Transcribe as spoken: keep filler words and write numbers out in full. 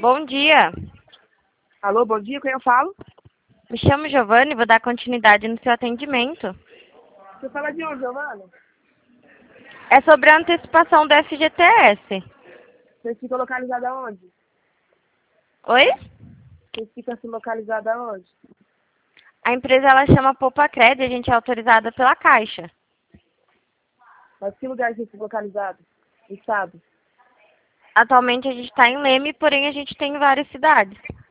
Bom dia. Alô, bom dia, quem eu falo? Me chamo Giovanni e vou dar continuidade no seu atendimento. Você fala de onde, Giovana? É sobre a antecipação do F G T S. Vocês ficam localizados aonde? Oi? Vocês ficam assim localizados aonde? A empresa ela chama Poupa Cred e a gente é autorizada pela Caixa. Mas que lugar vocês ficam localizados? Estado? Atualmente a gente está em Leme, porém a gente tem em várias cidades.